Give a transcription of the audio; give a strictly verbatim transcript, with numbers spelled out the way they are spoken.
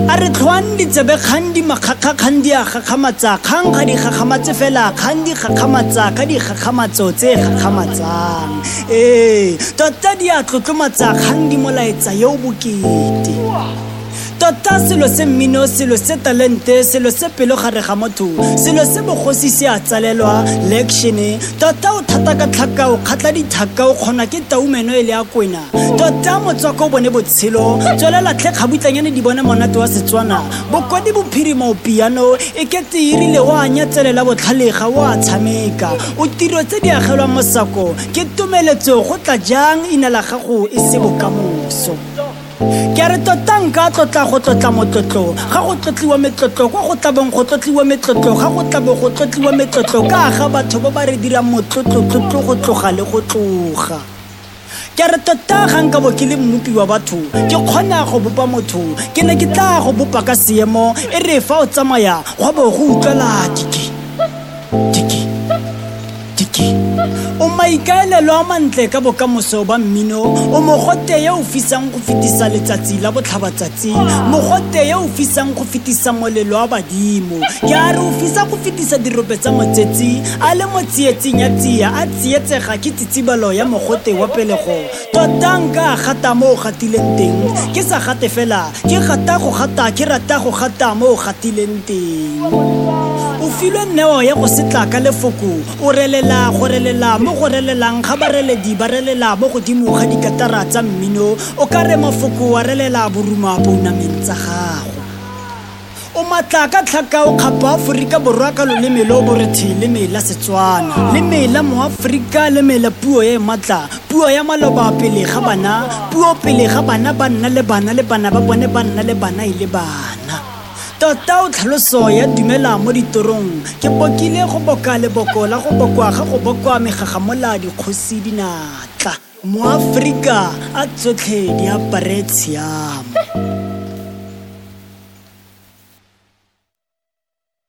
a re tlhoang ditsebe kgang di makgakga kgang di a gakgamatsa kgang ga di gakgamatse fela kgang di gakgamatsa ka di gakgamatso tse gakgamatsang ee tota di a tlotlomatsa kgang di molaetsa yo bokete tota selo se mmino selo se talente selo se pelo gare ga motho selo se bogosi se a tsalelwa lection tota o thata ka tlhaka o kgatla dithaka o kgona ke taumeno e le ya kwena tota motswako o bone botshelo tswelela tlhe kgabutlanyane di bone monate wa Setswana bokodi bophirima o piano e kete irile wa nyatselela botlhalega wa tshameka o tiro tse di agelwa mosako ke tumeletso go tla jang ina la gago e se bokamoso ke re tota nka tlotla go tlotla motlotlo ga go tlotliwa metlotlo kwa go tlabong go tlotliwa metlotlo ga go tlabo go tlotliwa metlotlo ka ga batho ba ba re dira motlotlo-tlotlo go tloga le go tloga ke re tota ga nka bo ke le mmupi wa batho ke kgona go bopa motho ke ne ke tla go bopa ka seemo e re fa o tsamaya go bo go utlwala diki diki diki o maikaelelo a mantle ka bokamoso ba mmino o mogote yo o fisang go fetisa letsatsi la botlhabatsatsi mogote yo o fisang go fetisa molelo wa badimo ke a re o fisa go fetisa dirope tsa motsetsi a le mo tsietsing ya tsia a tsietsega ke tsitsibalo ya mogote wa pelego tota nka gata mo o gatileng teng ke sa gate fela ke gata go gata ke rata go gata mo o gatileng teng o filwe neo ya go setla ka lefoko o relela go relela mo go relelang ga bareledi ba relela mo godimo ga dikatara tsa mmino o ka re mafoko wa relela boruma bounameng tsa gago o matla ka tlhaka o kgapa Aforika Borwa ka loleme lo borethi le mela Setswana le mela mo Afrika le mela puo e matla puo ya maloba pele ga bana puo pele ga bana ba nna le bana le bana ba bone ba nna le bana ile bana tota o tlhaloso ya dumela mo ditorong ke bokile go boka leboko la go bokwa ga go bokwa megagamola dikgosi dinatla mo Afrika a tsotlhe di apare tshiamo.